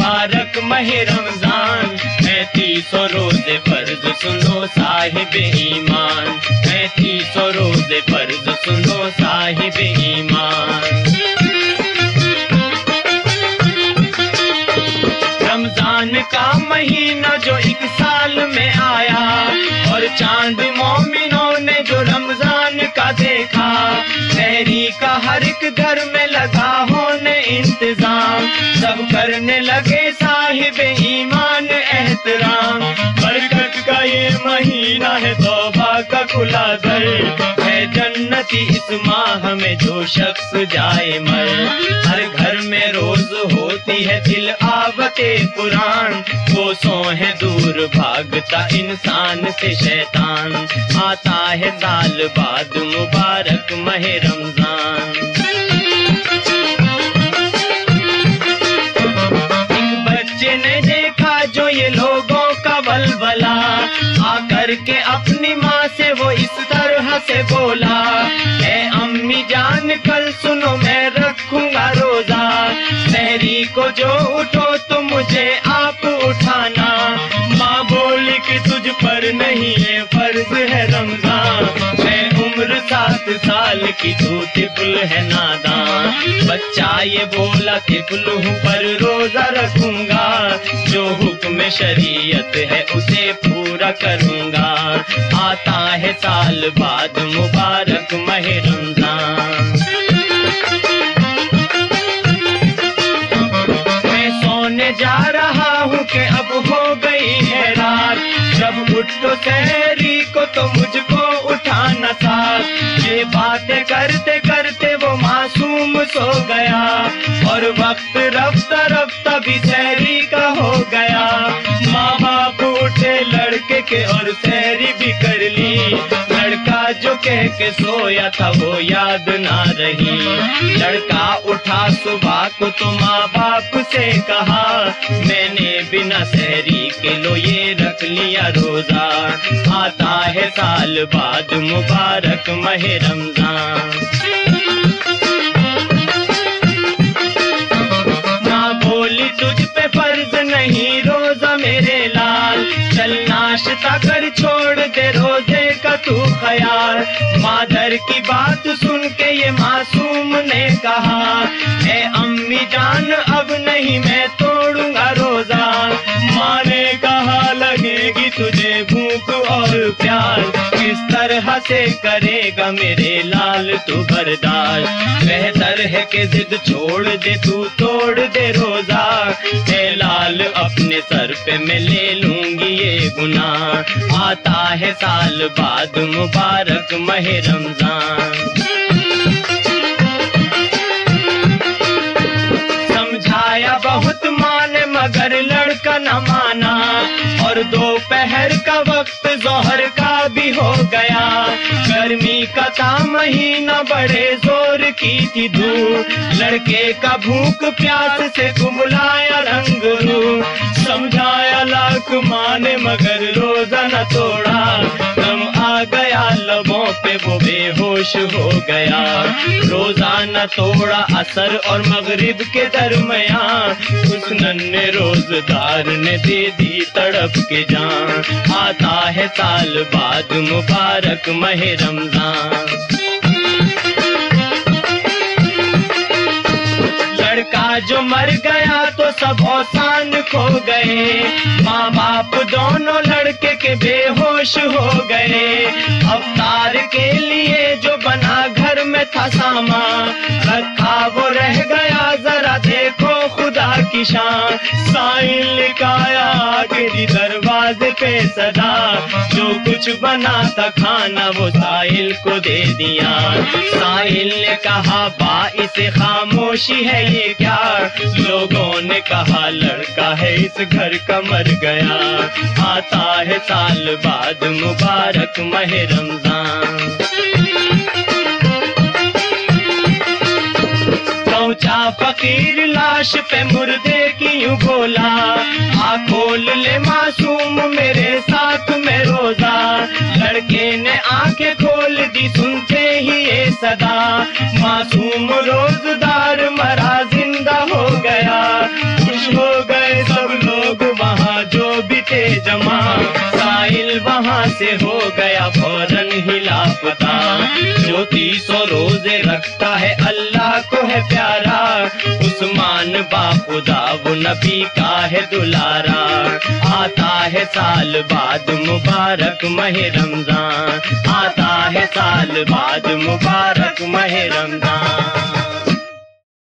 مبارک ماہ رمضان، 3500 روزے فرض سنو صاحب ایمان، 3500 روزے فرض سنو صاحب ایمان۔ رمضان کا مہینہ جو ایک سال میں آیا، اور چاند مومنوں نے جو رمضان کا دیکھا، سحری کا ہر ایک گھر میں لگا ہونے انتظام، سب کرنے لگے صاحب ایمان احترام۔ برکت کا یہ مہینہ ہے، توبہ کا کھلا در ہے، جنتی اس ماہ میں جو شخص جائے مر۔ ہر گھر میں روز ہوتی ہے تلاوت قرآن، کوسوں ہے دور بھاگتا انسان سے شیطان، آتا ہے سال بعد مبارک ماہ رمضان۔ ایک بچے نے دیکھا جو یہ لوگوں کا ولولہ، آ کر کے اپنی ماں سے وہ اس طرح سے بولا، اے امی جان کل سنو میں رکھوں گا روزہ، سحری کو جو اٹھو تو مجھے آپ اٹھانا۔ ماں بولی کہ تجھ پر نہیں ہے فرض ہے رمضان، میں عمر 7 سال کی تو طفل ہے نادان۔ بچہ یہ بولا طفل ہوں پر روزہ رکھوں گا، جو حکم شریعت ہے اسے پورا کروں گا۔ آتا ہے سال بعد مبارک ماہ رمضان۔ میں سونے جا رہا ہوں کہ اب ہو گئی ہے رات، جب اٹھ تو سحری کو تو مجھ کو اٹھانا تھا۔ یہ باتیں کرتے کرتے وہ معصوم سو گیا، اور وقت رفتہ رفتہ بھی سحری کا ہو گیا۔ ماں باپ اٹھے لڑکے کے اور سحری بھی کر لی، لڑکا جو کہہ کے سویا تھا وہ یاد نہ رہی۔ لڑکا اٹھا صبح کو تو ماں باپ سے کہا، میں نے بنا سحری کے لو یہ رکھ لیا روزہ، آتا ہے سال بعد مبارک ماہ رمضان۔ ماں بولی تجھ پہ فرض نہیں روزہ میرے لال، چل ناشتہ کر چھوڑ دے روزے کا تو خیال۔ مادر کی بات سن کے یہ معصوم نے کہا، اے امی جان اب نہیں میں توڑوں گا روزہ۔ ماں نے کہا لگے گی تجھے بھوک اور پیاس، کس طرح سے کرے گا میرے لال تو برداشت۔ بہتر ہے کہ ضد چھوڑ دے تو توڑ دے روزہ، اے لال اپنے سر پہ میں لے لوں گی یہ گناہ۔ آتا ہے سال بعد مبارک ماہ رمضان۔ سمجھایا بہت ماں نے مگر لڑکا نہ مانا، اور دوپہر کا وقت ظہر کا بھی ہو گیا۔ گرمی کا تھا مہینہ بڑے زور کی تھی دھوپ، لڑکے کا بھوک پیاس سے کملایا رنگ روح۔ سمجھایا لاکھ ماں نے مگر روزہ نہ توڑا، دم آ گیا لبوں پہ وہ بے ہوش ہو گیا۔ روزہ نہ توڑا عصر اور مغرب کے درمیان، اس ننھے روزدار نے دے دی تڑپ کے جان۔ آتا ہے سال بعد مبارک ماہ رمضان۔ لڑکا جو مر گیا تو سب اوسان کھو گئے، ماں باپ دونوں لڑکے کے بے ہوش ہو گئے۔ افطار کے لیے جو بنا گھر میں تھا سامان، رکھا وہ رہ گیا ذرا دیکھو خدا کی شان۔ سائل لکھایا آخری دروازے پہ صدا، جو کچھ بنا تھا کھانا وہ سائل کو دے دیا۔ سائل نے کہا باعث خاموشی ہے یہ کیا، لوگوں نے کہا لڑکا ہے اس گھر کا مر گیا۔ آتا ہے سال بعد مبارک ماہ رمضان۔ پہنچا فقیر لاش پہ مردے کی یوں بولا، آ کھول لے معصوم میرے ساتھ میں روزہ۔ لڑکے نے آنکھیں کھول دی سنتے ہی یہ صدا، معصوم روزدار مرا زندہ ہو گیا۔ خوش ہو گئے से हो गया फौरन ही लापता। जो 300 रोजे रखता है अल्लाह को है प्यारा, उस्मान बाखुदा वो नबी का है दुलारा। आता है साल बाद मुबारक माह रमजान, आता है साल बाद मुबारक माह रमजान।